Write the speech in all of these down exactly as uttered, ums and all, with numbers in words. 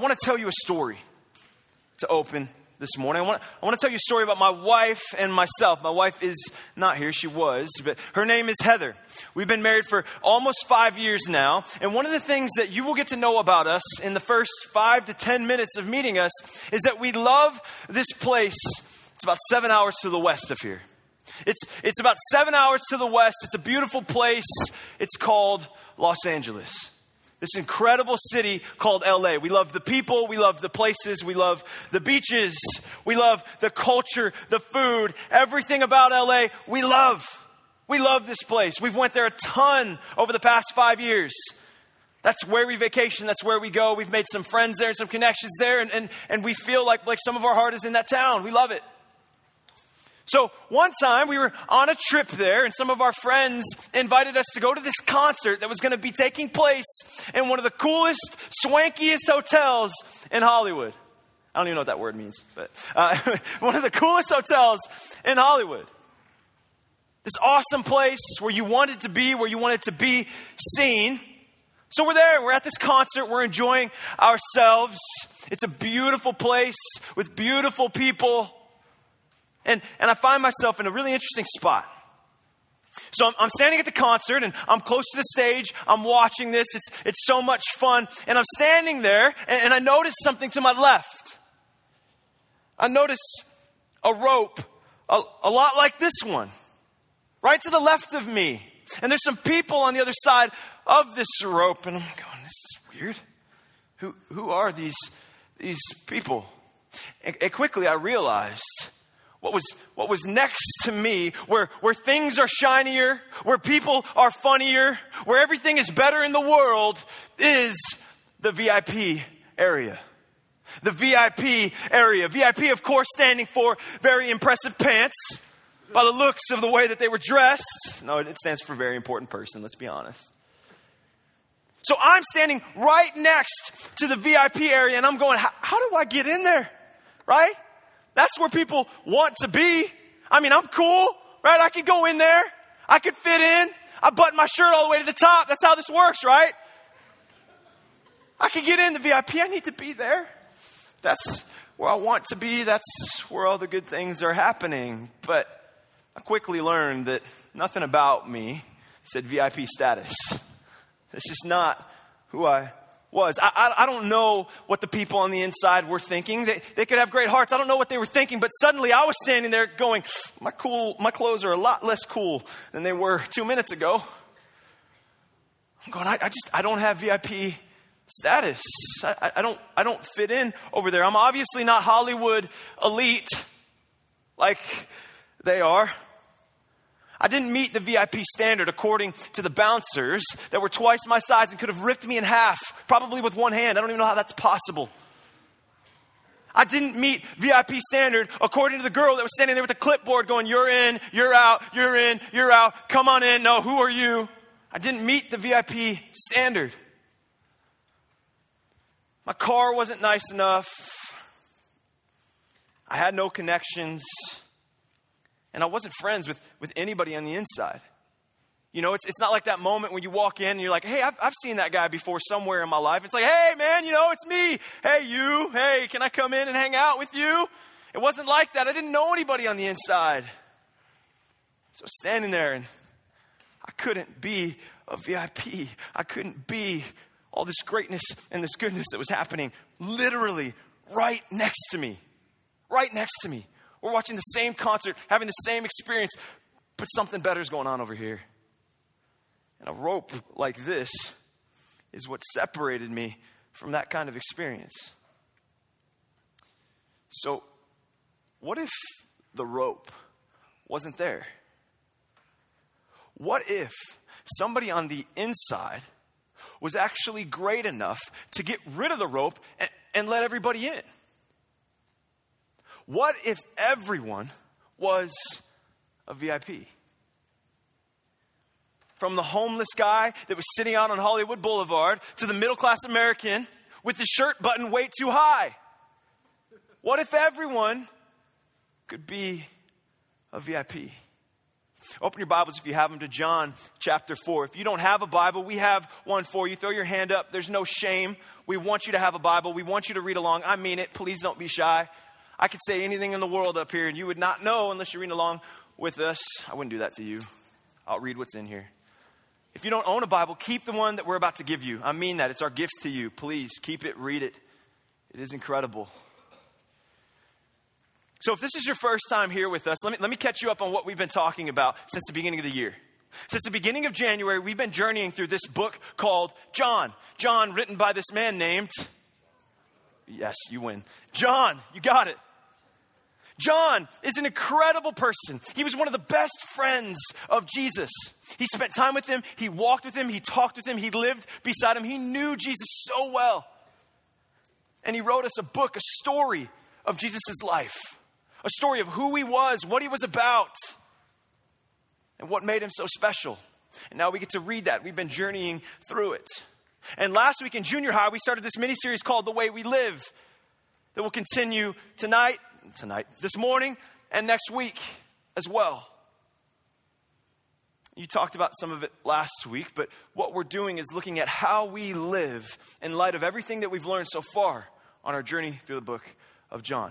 want to tell you a story to open this morning. I want, I want to tell you a story about my wife and myself. My wife is not here. She was, but her name is Heather. We've been married for almost five years now. And one of the things that you will get to know about us in the first five to ten minutes of meeting us is that we love this place. It's about seven hours to the west of here. It's, it's about seven hours to the west. It's a beautiful place. It's called Los Angeles. This incredible city called L A. We love the people. We love the places. We love the beaches. We love the culture, the food, everything about L A. We love. We love this place. We've went there a ton over the past five years. That's where we vacation. That's where we go. We've made some friends there and some connections there. And, and, and we feel like, like some of our heart is in that town. We love it. So one time we were on a trip there and some of our friends invited us to go to this concert that was going to be taking place in one of the coolest, swankiest hotels in Hollywood. I don't even know what that word means, but uh, one of the coolest hotels in Hollywood. This awesome place where you wanted to be, where you wanted to be seen. So we're there, we're at this concert, we're enjoying ourselves. It's a beautiful place with beautiful people. And and I find myself in a really interesting spot. So I'm, I'm standing at the concert and I'm close to the stage. I'm watching this. It's it's so much fun. And I'm standing there and, and I notice something to my left. I notice a rope, a, a lot like this one, right to the left of me. And there's some people on the other side of this rope. And I'm going, this is weird. Who who are these, these people? And, and quickly I realized What was what was next to me, where, where things are shinier, where people are funnier, where everything is better in the world, is the V I P area. The V I P area. V I P, of course, standing for very impressive pants, by the looks of the way that they were dressed. No, it stands for very important person, let's be honest. So I'm standing right next to the V I P area, and I'm going, how, how do I get in there? Right? That's where people want to be. I mean, I'm cool, right? I could go in there. I could fit in. I button my shirt all the way to the top. That's how this works, right? I could get in the V I P. I need to be there. That's where I want to be. That's where all the good things are happening. But I quickly learned that nothing about me said V I P status. It's just not who I was. I, I, I don't know what the people on the inside were thinking. They, they could have great hearts. I don't know what they were thinking, but suddenly I was standing there going, my cool, my clothes are a lot less cool than they were two minutes ago. I'm going, I, I just, I don't have V I P status. I, I don't, I don't fit in over there. I'm obviously not Hollywood elite like they are. I didn't meet the V I P standard according to the bouncers that were twice my size and could have ripped me in half, probably with one hand. I don't even know how that's possible. I didn't meet V I P standard according to the girl that was standing there with a clipboard going, you're in, you're out, you're in, you're out, come on in, no, who are you? I didn't meet the V I P standard. My car wasn't nice enough. I had no connections. And I wasn't friends with, with anybody on the inside. You know, it's it's not like that moment when you walk in and you're like, hey, I've, I've seen that guy before somewhere in my life. It's like, hey, man, you know, it's me. Hey, you. Hey, can I come in and hang out with you? It wasn't like that. I didn't know anybody on the inside. So I was standing there and I couldn't be a V I P. I couldn't be all this greatness and this goodness that was happening literally right next to me. Right next to me. We're watching the same concert, having the same experience, but something better is going on over here. And a rope like this is what separated me from that kind of experience. So, what if the rope wasn't there? What if somebody on the inside was actually great enough to get rid of the rope and, and let everybody in? What if everyone was a V I P? From the homeless guy that was sitting out on Hollywood Boulevard to the middle-class American with his shirt buttoned way too high. What if everyone could be a V I P? Open your Bibles if you have them to John chapter four. If you don't have a Bible, we have one for you. Throw your hand up. There's no shame. We want you to have a Bible. We want you to read along. I mean it. Please don't be shy. I could say anything in the world up here and you would not know unless you're reading along with us. I wouldn't do that to you. I'll read what's in here. If you don't own a Bible, keep the one that we're about to give you. I mean that. It's our gift to you. Please keep it, read it. It is incredible. So if this is your first time here with us, let me, let me catch you up on what we've been talking about since the beginning of the year. Since the beginning of January, we've been journeying through this book called John. John, written by this man named, yes, you win. John, you got it. John is an incredible person. He was one of the best friends of Jesus. He spent time with him. He walked with him. He talked with him. He lived beside him. He knew Jesus so well. And he wrote us a book, a story of Jesus' life. A story of who he was, what he was about, and what made him so special. And now we get to read that. We've been journeying through it. And last week in junior high, we started this mini-series called The Way We Live that will continue tonight, tonight, this morning, and next week as well. You talked about some of it last week, but what we're doing is looking at how we live in light of everything that we've learned so far on our journey through the book of John.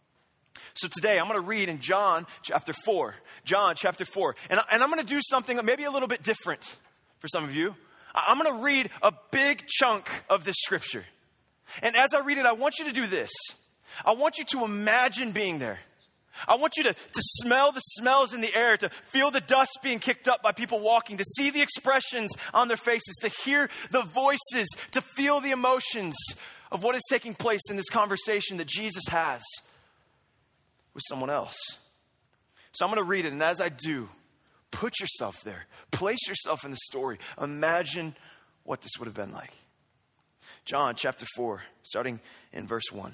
So today I'm going to read in John chapter four. John chapter four. And, I, and I'm going to do something maybe a little bit different for some of you. I'm going to read a big chunk of this scripture. And as I read it, I want you to do this. I want you to imagine being there. I want you to, to smell the smells in the air, to feel the dust being kicked up by people walking, to see the expressions on their faces, to hear the voices, to feel the emotions of what is taking place in this conversation that Jesus has with someone else. So I'm going to read it, and as I do, put yourself there. Place yourself in the story. Imagine what this would have been like. John chapter four, starting in verse one.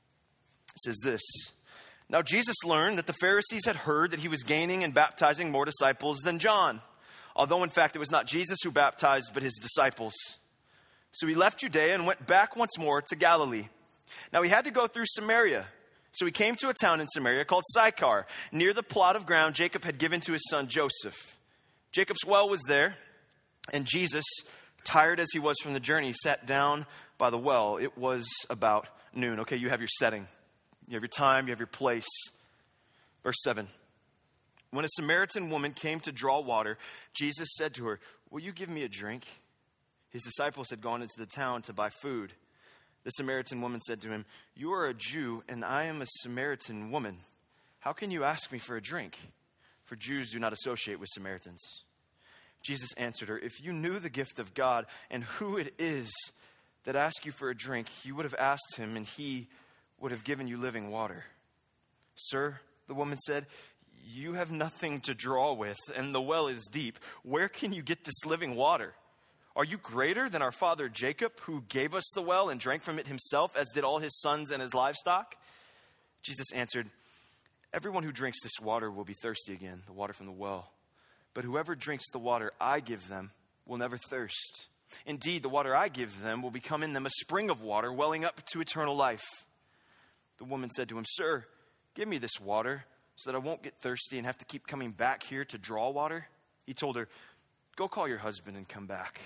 It says this: Now Jesus learned that the Pharisees had heard that he was gaining and baptizing more disciples than John, although in fact it was not Jesus who baptized, but his disciples. So he left Judea and went back once more to Galilee. Now he had to go through Samaria. So he came to a town in Samaria called Sychar, near the plot of ground Jacob had given to his son Joseph. Jacob's well was there, and Jesus, tired as he was from the journey, sat down by the well. It was about noon. Okay, you have your setting. You have your time, you have your place. Verse seven. When a Samaritan woman came to draw water, Jesus said to her, "Will you give me a drink?" His disciples had gone into the town to buy food. The Samaritan woman said to him, "You are a Jew, and I am a Samaritan woman. How can you ask me for a drink?" For Jews do not associate with Samaritans. Jesus answered her, "If you knew the gift of God and who it is that asks you for a drink, you would have asked him, and he would have given you living water." "Sir," the woman said, "you have nothing to draw with, and the well is deep. Where can you get this living water? Are you greater than our father Jacob, who gave us the well and drank from it himself, as did all his sons and his livestock?" Jesus answered, "Everyone who drinks this water will be thirsty again, the water from the well. But whoever drinks the water I give them will never thirst. Indeed, the water I give them will become in them a spring of water welling up to eternal life." The woman said to him, "Sir, give me this water so that I won't get thirsty and have to keep coming back here to draw water." He told her, "Go call your husband and come back."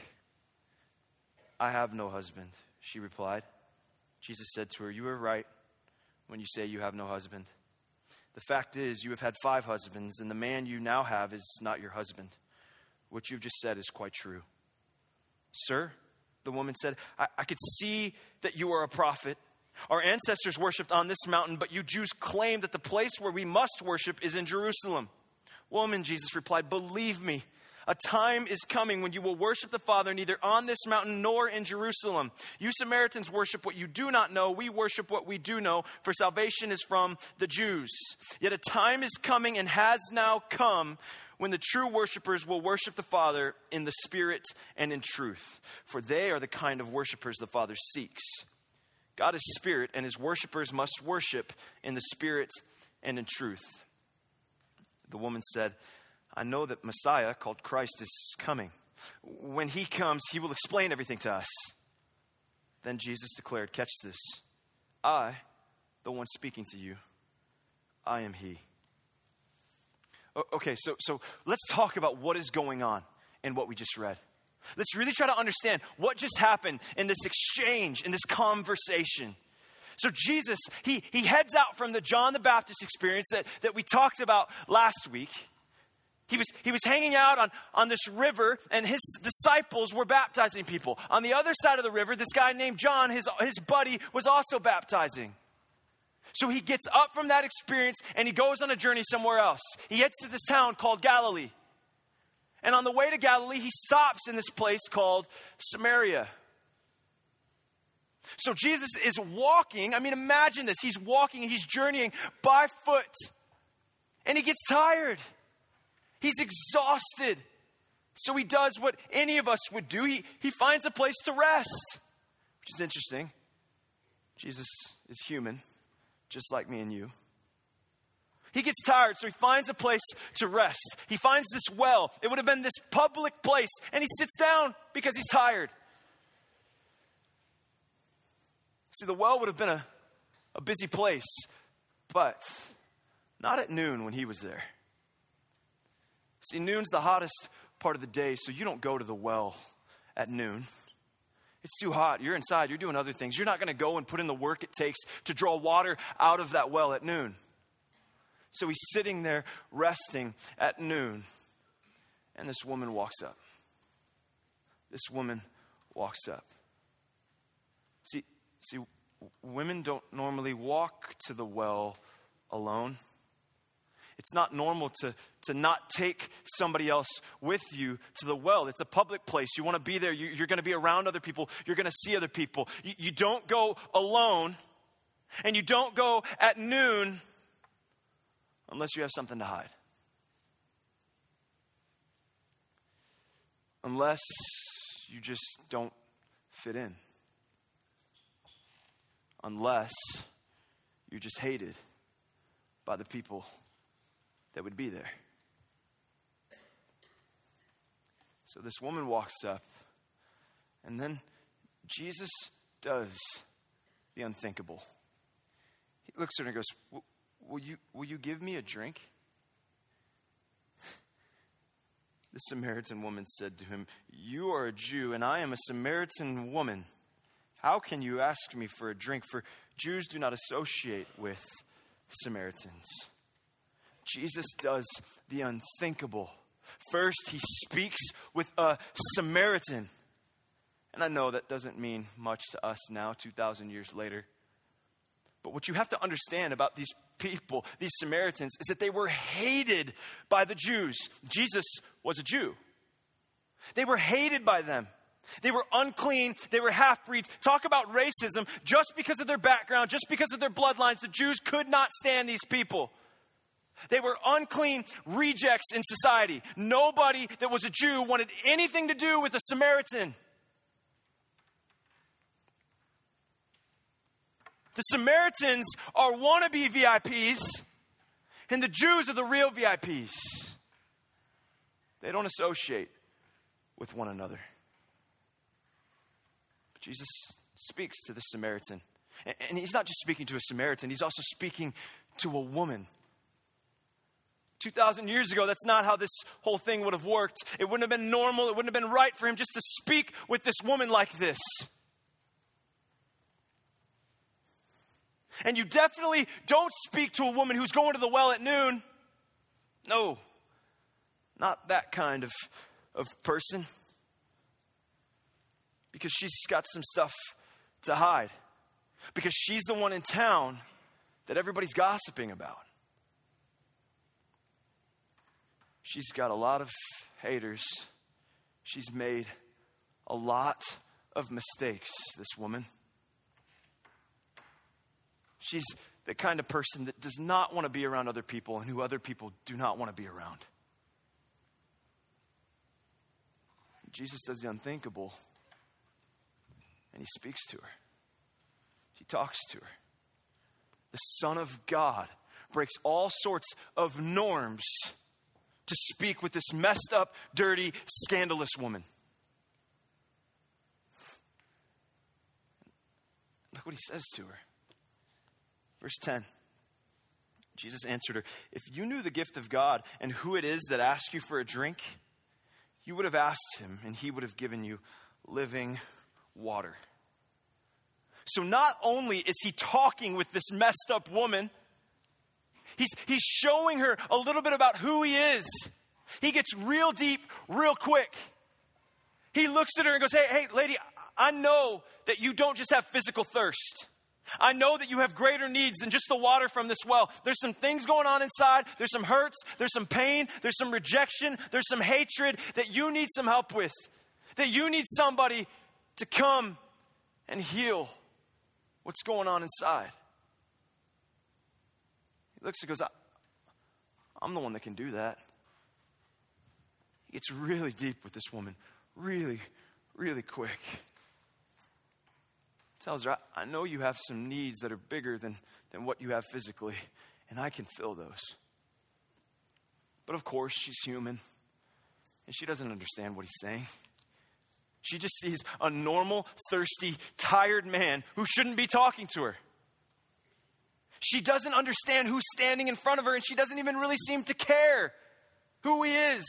"I have no husband," she replied. Jesus said to her, "You are right when you say you have no husband. The fact is, you have had five husbands, and the man you now have is not your husband. What you've just said is quite true." "Sir," the woman said, I, I could see that you are a prophet. Our ancestors worshipped on this mountain, but you Jews claim that the place where we must worship is in Jerusalem." "Woman," Jesus replied, "believe me, a time is coming when you will worship the Father neither on this mountain nor in Jerusalem. You Samaritans worship what you do not know. We worship what we do know, for salvation is from the Jews. Yet a time is coming and has now come when the true worshipers will worship the Father in the Spirit and in truth, for they are the kind of worshipers the Father seeks. God is Spirit, and his worshipers must worship in the Spirit and in truth." The woman said, "I know that Messiah, called Christ, is coming. When he comes, he will explain everything to us." Then Jesus declared, catch this, "I, the one speaking to you, I am he." Okay, so, so let's talk about what is going on in what we just read. Let's really try to understand what just happened in this exchange, in this conversation. So Jesus, he, he heads out from the John the Baptist experience that, that we talked about last week. He was, he was hanging out on, on this river, and his disciples were baptizing people. On the other side of the river, this guy named John, his, his buddy, was also baptizing. So he gets up from that experience, and he goes on a journey somewhere else. He heads to this town called Galilee. And on the way to Galilee, he stops in this place called Samaria. So Jesus is walking. I mean, imagine this. He's walking, he's journeying by foot. And he gets tired. He's exhausted. So he does what any of us would do. He, he finds a place to rest, which is interesting. Jesus is human, just like me and you. He gets tired, so he finds a place to rest. He finds this well. It would have been this public place, and he sits down because he's tired. See, the well would have been a, a busy place, but not at noon when he was there. See, noon's the hottest part of the day, so you don't go to the well at noon. It's too hot. You're inside. You're doing other things. You're not going to go and put in the work it takes to draw water out of that well at noon. So he's sitting there resting at noon, and this woman walks up. This woman walks up. See, see, women don't normally walk to the well alone. It's not normal to, to not take somebody else with you to the well. It's a public place. You want to be there. You, you're going to be around other people. You're going to see other people. You, you don't go alone, and you don't go at noon unless you have something to hide. Unless you just don't fit in. Unless you're just hated by the people that would be there. So this woman walks up, and then Jesus does the unthinkable. He looks at her and goes, Will you, will you give me a drink? The Samaritan woman said to him, You are a Jew, and I am a Samaritan woman. How can you ask me for a drink? For Jews do not associate with Samaritans. Jesus does the unthinkable. First, he speaks with a Samaritan. And I know that doesn't mean much to us now, two thousand years later. But what you have to understand about these people, these Samaritans, is that they were hated by the Jews. Jesus was a Jew. They were hated by them. They were unclean. They were half-breeds. Talk about racism. Just because of their background, just because of their bloodlines, the Jews could not stand these people. They were unclean rejects in society. Nobody that was a Jew wanted anything to do with a Samaritan. The Samaritans are wannabe V I Ps, and the Jews are the real V I Ps. They don't associate with one another. But Jesus speaks to the Samaritan. And he's not just speaking to a Samaritan, he's also speaking to a woman. two thousand years ago, that's not how this whole thing would have worked. It wouldn't have been normal. It wouldn't have been right for him just to speak with this woman like this. And you definitely don't speak to a woman who's going to the well at noon. No, not that kind of, of person. Because she's got some stuff to hide. Because she's the one in town that everybody's gossiping about. She's got a lot of haters. She's made a lot of mistakes, this woman. She's the kind of person that does not want to be around other people and who other people do not want to be around. Jesus does the unthinkable, and he speaks to her. He talks to her. The Son of God breaks all sorts of norms to speak with this messed up, dirty, scandalous woman. Look what he says to her. Verse ten. Jesus answered her, "If you knew the gift of God and who it is that asks you for a drink, you would have asked him and he would have given you living water." So not only is he talking with this messed up woman, he's, he's showing her a little bit about who he is. He gets real deep, real quick. He looks at her and goes, hey, hey, lady, I know that you don't just have physical thirst. I know that you have greater needs than just the water from this well. There's some things going on inside. There's some hurts. There's some pain. There's some rejection. There's some hatred that you need some help with. That you need somebody to come and heal what's going on inside. He looks and goes, I, I'm the one that can do that. He gets really deep with this woman. Really, really quick. Tells her, I know you have some needs that are bigger than, than what you have physically, and I can fill those. But of course, she's human, and she doesn't understand what he's saying. She just sees a normal, thirsty, tired man who shouldn't be talking to her. She doesn't understand who's standing in front of her, and she doesn't even really seem to care who he is.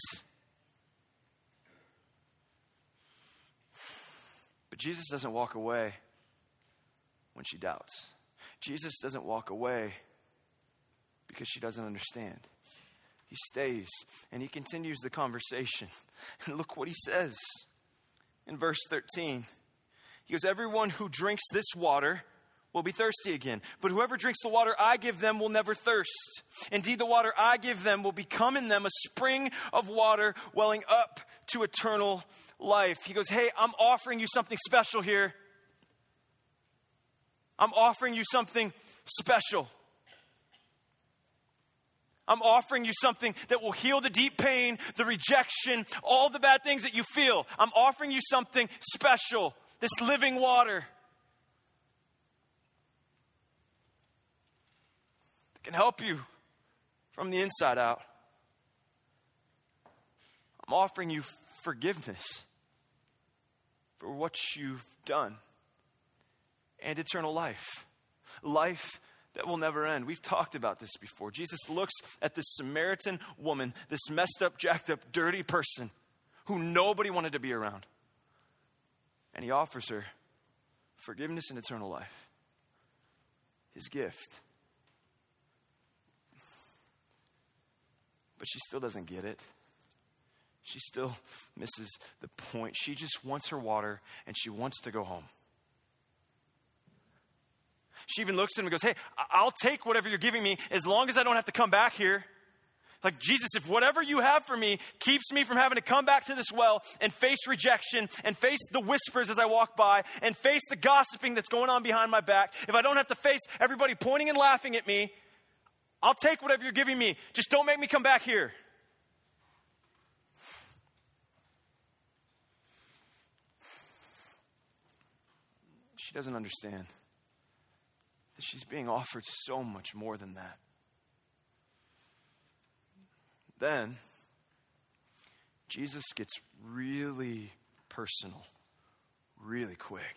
But Jesus doesn't walk away when she doubts. Jesus doesn't walk away because she doesn't understand. He stays and he continues the conversation. And look what he says in verse thirteen. He goes, everyone who drinks this water will be thirsty again. But whoever drinks the water I give them will never thirst. Indeed, the water I give them will become in them a spring of water welling up to eternal life. He goes, hey, I'm offering you something special here. I'm offering you something special. I'm offering you something that will heal the deep pain, the rejection, all the bad things that you feel. I'm offering you something special, this living water that can help you from the inside out. I'm offering you forgiveness for what you've done. And eternal life. Life that will never end. We've talked about this before. Jesus looks at this Samaritan woman, this messed up, jacked up, dirty person who nobody wanted to be around. And he offers her forgiveness and eternal life. His gift. But she still doesn't get it. She still misses the point. She just wants her water and she wants to go home. She even looks at him and goes, hey, I'll take whatever you're giving me as long as I don't have to come back here. Like, Jesus, if whatever you have for me keeps me from having to come back to this well and face rejection and face the whispers as I walk by and face the gossiping that's going on behind my back, if I don't have to face everybody pointing and laughing at me, I'll take whatever you're giving me. Just don't make me come back here. She doesn't understand that she's being offered so much more than that. Then, Jesus gets really personal, really quick.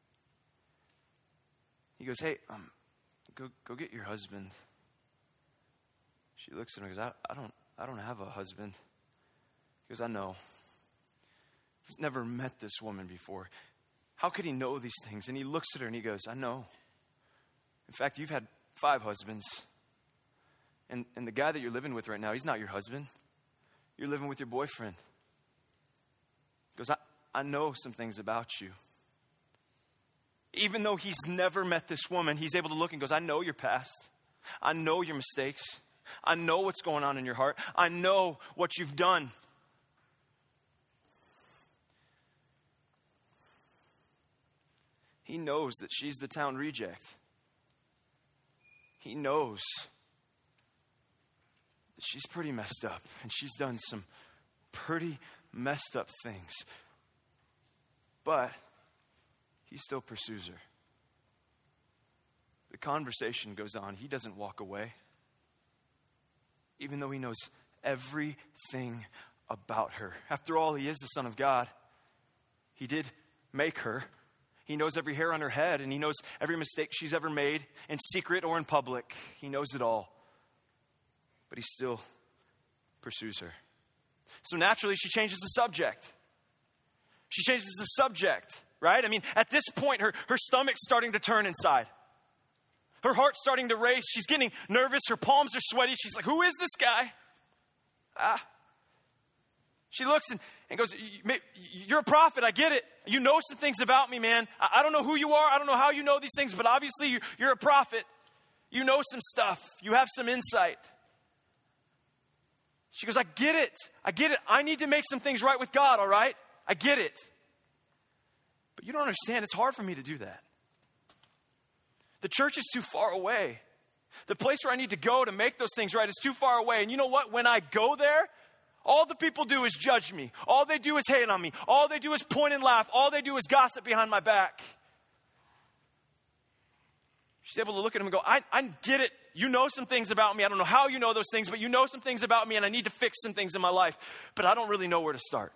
He goes, hey, um, go go get your husband. She looks at him and goes, I, I don't I don't have a husband. He goes, I know. He's never met this woman before. How could he know these things? And he looks at her and he goes, I know. In fact, you've had five husbands. And, and the guy that you're living with right now, he's not your husband. You're living with your boyfriend. He goes, I, I know some things about you. Even though he's never met this woman, he's able to look and goes, I know your past. I know your mistakes. I know what's going on in your heart. I know what you've done. He knows that she's the town reject. He knows that she's pretty messed up and she's done some pretty messed up things. But he still pursues her. The conversation goes on. He doesn't walk away. Even though he knows everything about her. After all, he is the Son of God. He did make her. He knows every hair on her head, and he knows every mistake she's ever made, in secret or in public. He knows it all. but he still pursues her. So naturally, she changes the subject. She changes the subject, right? I mean, at this point, her, her stomach's starting to turn inside. Her heart's starting to race. She's getting nervous. Her palms are sweaty. She's like, who is this guy? Ah. She looks and, and goes, you're a prophet. I get it. You know some things about me, man. I, I don't know who you are. I don't know how you know these things, but obviously you're, you're a prophet. You know some stuff. You have some insight. She goes, I get it. I get it. I need to make some things right with God, all right? I get it. But you don't understand. It's hard for me to do that. The church is too far away. The place where I need to go to make those things right is too far away. And you know what? When I go there, all the people do is judge me. All they do is hate on me. All they do is point and laugh. All they do is gossip behind my back. She's able to look at him and go, I, I get it. You know some things about me. I don't know how you know those things, but you know some things about me, and I need to fix some things in my life. But I don't really know where to start.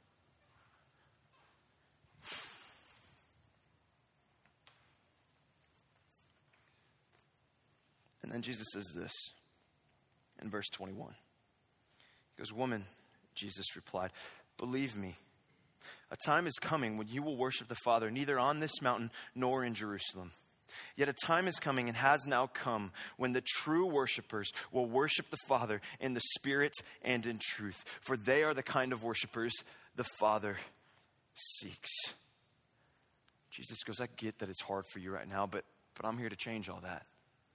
And then Jesus says this in verse twenty-one. He goes, woman, Jesus replied, believe me, a time is coming when you will worship the Father, neither on this mountain nor in Jerusalem. Yet a time is coming and has now come when the true worshipers will worship the Father in the Spirit and in truth. For they are the kind of worshipers the Father seeks. Jesus goes, I get that it's hard for you right now, but, but I'm here to change all that.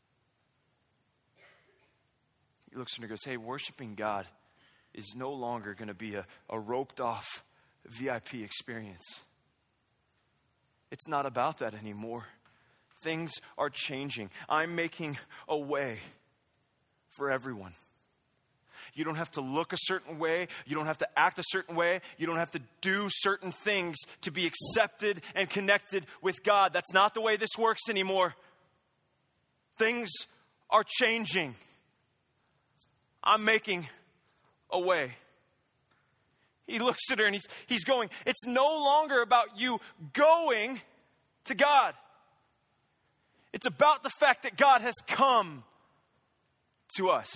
He looks at her and goes, hey, worshiping God is no longer going to be a, a roped off V I P experience. It's not about that anymore. Things are changing. I'm making a way for everyone. You don't have to look a certain way. You don't have to act a certain way. You don't have to do certain things to be accepted and connected with God. That's not the way this works anymore. Things are changing. I'm making a way. He looks at her and he's, he's going, it's no longer about you going to God. It's about the fact that God has come to us.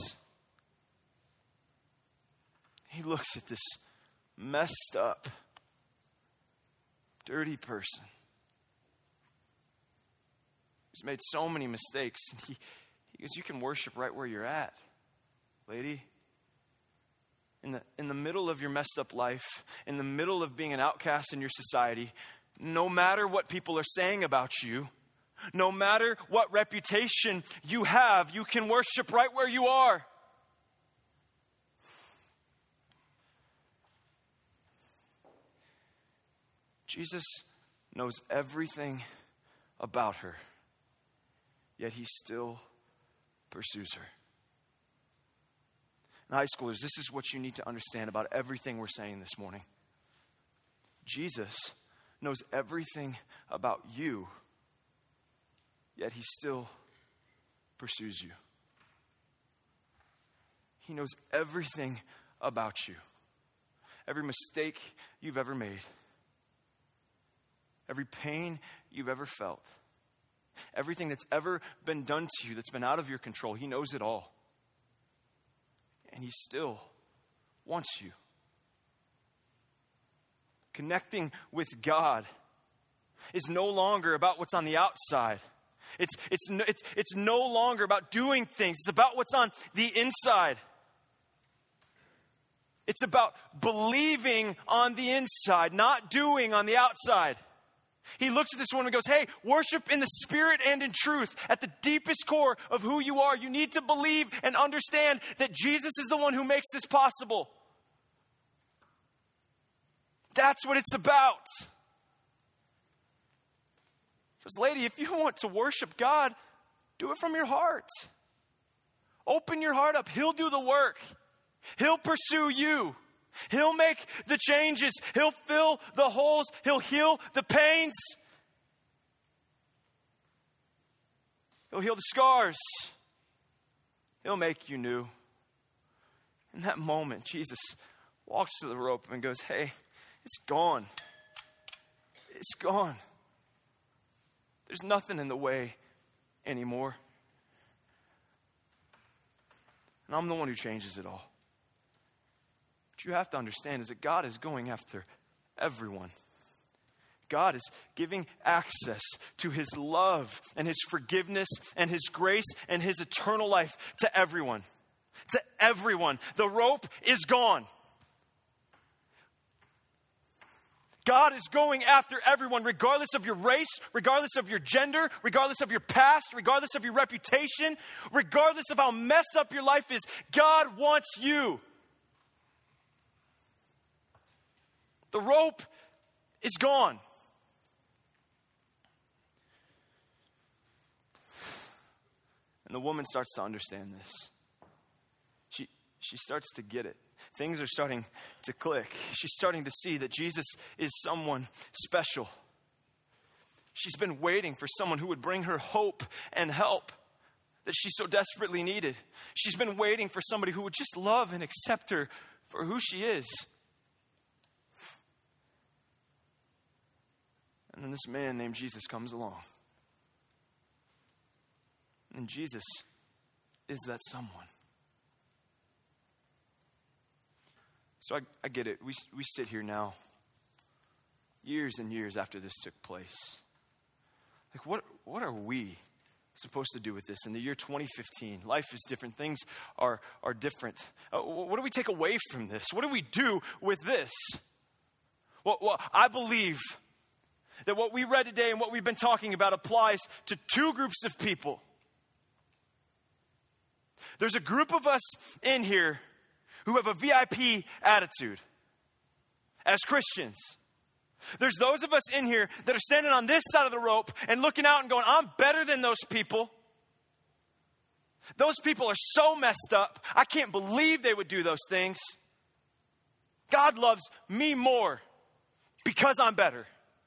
He looks at this messed up, dirty person who's made so many mistakes. And he, he goes, you can worship right where you're at, lady. In the, in the middle of your messed up life, in the middle of being an outcast in your society, no matter what people are saying about you, no matter what reputation you have, you can worship right where you are. Jesus knows everything about her, yet he still pursues her. And high schoolers, this is what you need to understand about everything we're saying this morning. Jesus knows everything about you, yet he still pursues you. He knows everything about you. Every mistake you've ever made. Every pain you've ever felt. Everything that's ever been done to you that's been out of your control. He knows it all. And he still wants you. Connecting with God is no longer about what's on the outside. It's, it's, it's, it's no longer about doing things. It's about what's on the inside. It's about believing on the inside, not doing on the outside. He looks at this woman and goes, hey, worship in the Spirit and in truth. At the deepest core of who you are, you need to believe and understand that Jesus is the one who makes this possible. That's what it's about. Because, lady, if you want to worship God, do it from your heart. Open your heart up. He'll do the work. He'll pursue you. He'll make the changes. He'll fill the holes. He'll heal the pains. He'll heal the scars. He'll make you new. In that moment, Jesus walks to the rope and goes, hey, it's gone. It's gone. There's nothing in the way anymore. And and I'm the one who changes it all. What you have to understand is that God is going after everyone. God is giving access to his love and his forgiveness and his grace and his eternal life to everyone. To everyone. The rope is gone. God is going after everyone, regardless of your race, regardless of your gender, regardless of your past, regardless of your reputation, regardless of how messed up your life is. God wants you. The rope is gone. And the woman starts to understand this. She, she starts to get it. Things are starting to click. She's starting to see that Jesus is someone special. She's been waiting for someone who would bring her hope and help that she so desperately needed. She's been waiting for somebody who would just love and accept her for who she is. And then this man named Jesus comes along. And Jesus is that someone. So I, I get it. We, we sit here now, years and years after this took place. Like, what, what are we supposed to do with this in the year twenty fifteen? Life is different. Things are, are different. Uh, what do we take away from this? What do we do with this? Well, well, I believe that what we read today and what we've been talking about applies to two groups of people. There's a group of us in here who have a V I P attitude as Christians. There's those of us in here that are standing on this side of the rope and looking out and going, I'm better than those people. Those people are so messed up. I can't believe they would do those things. God loves me more because I'm better.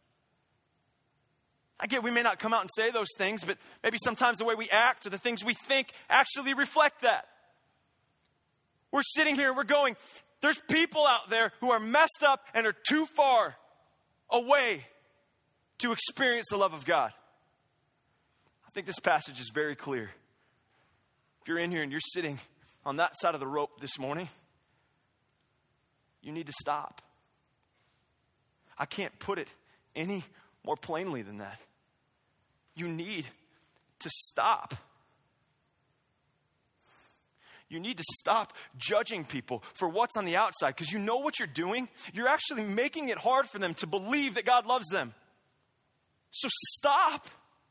I get we may not come out and say those things, but maybe sometimes the way we act or the things we think actually reflect that. We're sitting here and we're going, there's people out there who are messed up and are too far away to experience the love of God. I think this passage is very clear. If you're in here and you're sitting on that side of the rope this morning, you need to stop. I can't put it any more plainly than that. You need to stop. You need to stop judging people for what's on the outside, because you know what you're doing? You're actually making it hard for them to believe that God loves them. So stop.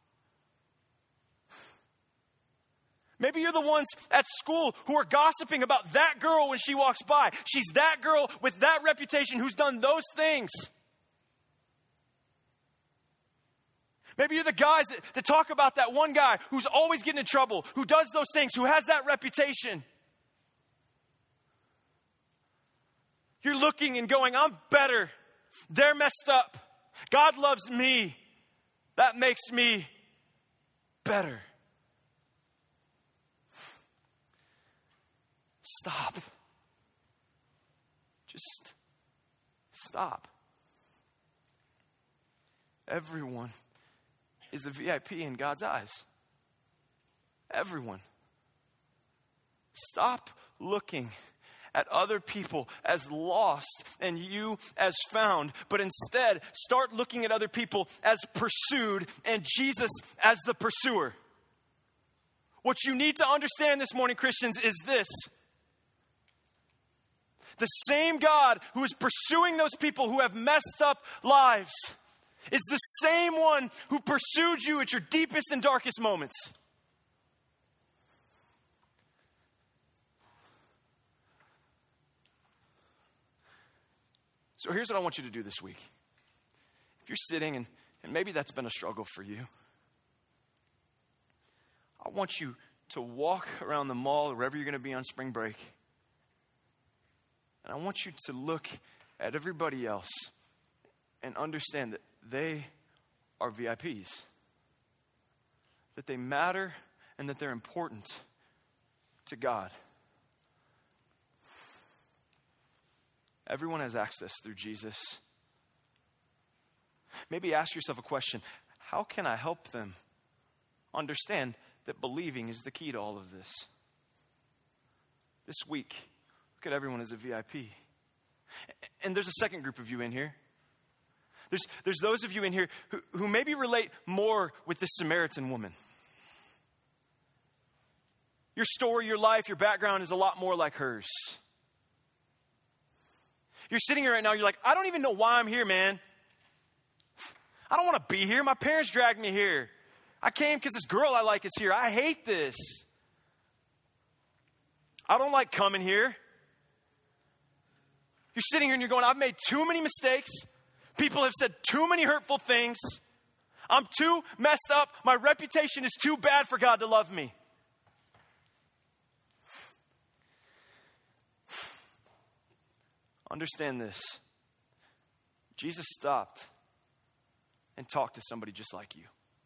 Maybe you're the ones at school who are gossiping about that girl when she walks by. She's that girl with that reputation who's done those things. Maybe you're the guys that, that talk about that one guy who's always getting in trouble, who does those things, who has that reputation. You're looking and going, I'm better. They're messed up. God loves me. That makes me better. Stop. Just stop. Everyone is a V I P in God's eyes. Everyone. Stop looking at other people as lost and you as found, but instead start looking at other people as pursued and Jesus as the pursuer. What you need to understand this morning, Christians, is this. The same God who is pursuing those people who have messed up lives is the same one who pursued you at your deepest and darkest moments. So here's what I want you to do this week. If you're sitting, and, and maybe that's been a struggle for you, I want you to walk around the mall or wherever you're going to be on spring break. And I want you to look at everybody else and understand that they are V I Ps. That they matter and that they're important to God. Everyone has access through Jesus. Maybe ask yourself a question. How can I help them understand that believing is the key to all of this? this week, look at everyone as a V I P. And there's a second group of you in here. There's, there's those of you in here who, who maybe relate more with this Samaritan woman. Your story, your life, your background is a lot more like hers. You're sitting here right now, you're like, I don't even know why I'm here, man. I don't want to be here. My parents dragged me here. I came because this girl I like is here. I hate this. I don't like coming here. You're sitting here and you're going, I've made too many mistakes. People have said too many hurtful things. I'm too messed up. My reputation is too bad for God to love me. Understand this. Jesus stopped and talked to somebody just like you.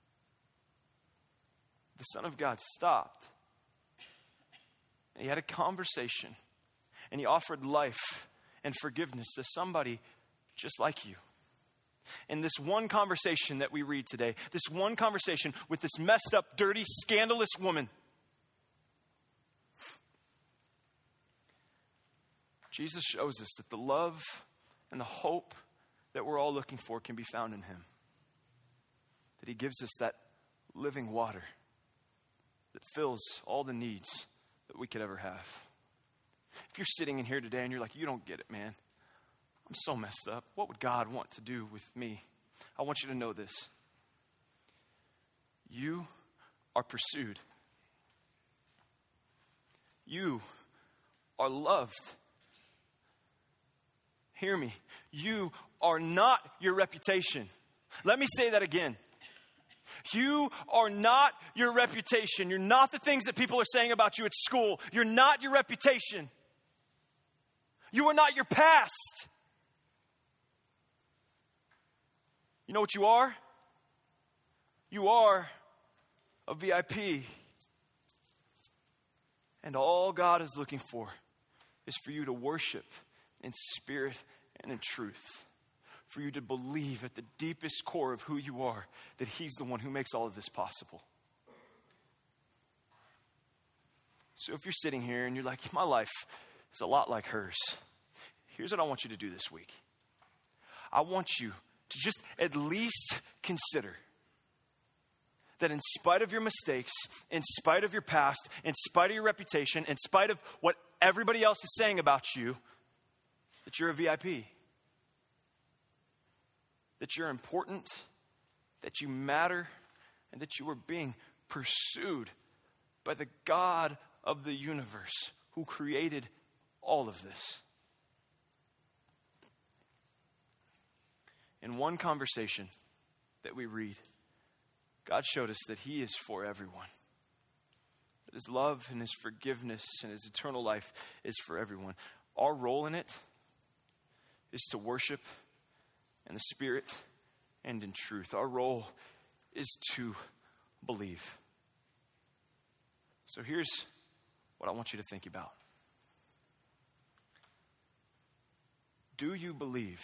The Son of God stopped. And he had a conversation. And he offered life and forgiveness to somebody just like you. In this one conversation that we read today, this one conversation with this messed up, dirty, scandalous woman, Jesus shows us that the love and the hope that we're all looking for can be found in him. That he gives us that living water that fills all the needs that we could ever have. If you're sitting in here today and you're like, you don't get it, man. I'm so messed up. What would God want to do with me? I want you to know this. You are pursued. You are loved. Hear me. You are not your reputation. Let me say that again. You are not your reputation. You're not the things that people are saying about you at school. You're not your reputation. You are not your past. You know what you are? You are a V I P. And all God is looking for is for you to worship in spirit and in truth. For you to believe at the deepest core of who you are that he's the one who makes all of this possible. So if you're sitting here and you're like, my life is a lot like hers, here's what I want you to do this week. I want you to just at least consider that in spite of your mistakes, in spite of your past, in spite of your reputation, in spite of what everybody else is saying about you, that you're a V I P. That you're important, that you matter, and that you are being pursued by the God of the universe who created all of this. In one conversation that we read, God showed us that he is for everyone. That his love and his forgiveness and his eternal life is for everyone. Our role in it is to worship in the spirit and in truth. Our role is to believe. So here's what I want you to think about. Do you believe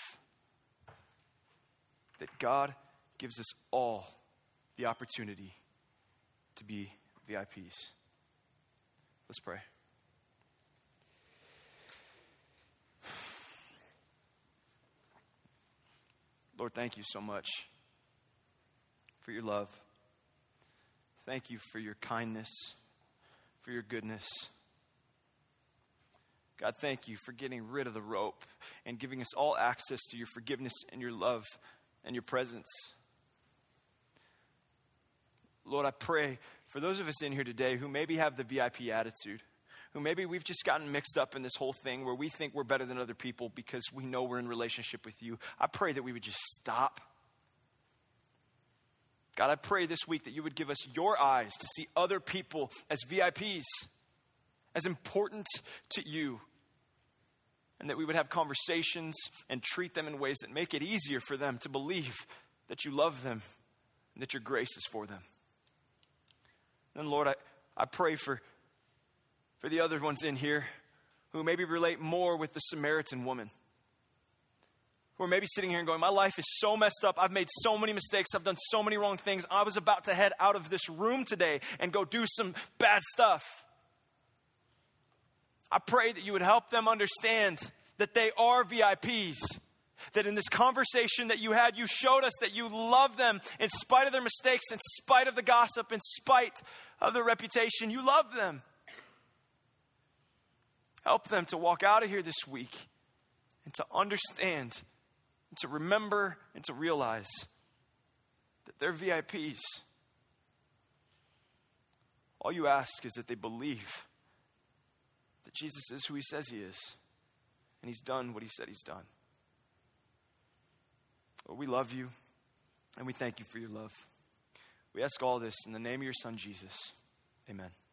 that God gives us all the opportunity to be V I Ps? Let's pray. Lord, thank you so much for your love. Thank you for your kindness, for your goodness. God, thank you for getting rid of the rope and giving us all access to your forgiveness and your love and your presence. Lord, I pray for those of us in here today who maybe have the V I P attitude, who maybe we've just gotten mixed up in this whole thing where we think we're better than other people because we know we're in relationship with you. I pray that we would just stop. God, I pray this week that you would give us your eyes to see other people as V I Ps, as important to you, and that we would have conversations and treat them in ways that make it easier for them to believe that you love them and that your grace is for them. And Lord, I, I pray for, for the other ones in here who maybe relate more with the Samaritan woman, who are maybe sitting here and going, my life is so messed up. I've made so many mistakes. I've done so many wrong things. I was about to head out of this room today and go do some bad stuff. I pray that you would help them understand that they are V I Ps. That in this conversation that you had, you showed us that you love them in spite of their mistakes, in spite of the gossip, in spite of their reputation. You love them. Help them to walk out of here this week and to understand, and to remember, and to realize that they're V I Ps. All you ask is that they believe that Jesus is who he says he is, and he's done what he said he's done. Lord, we love you, and we thank you for your love. We ask all this in the name of your Son, Jesus. Amen.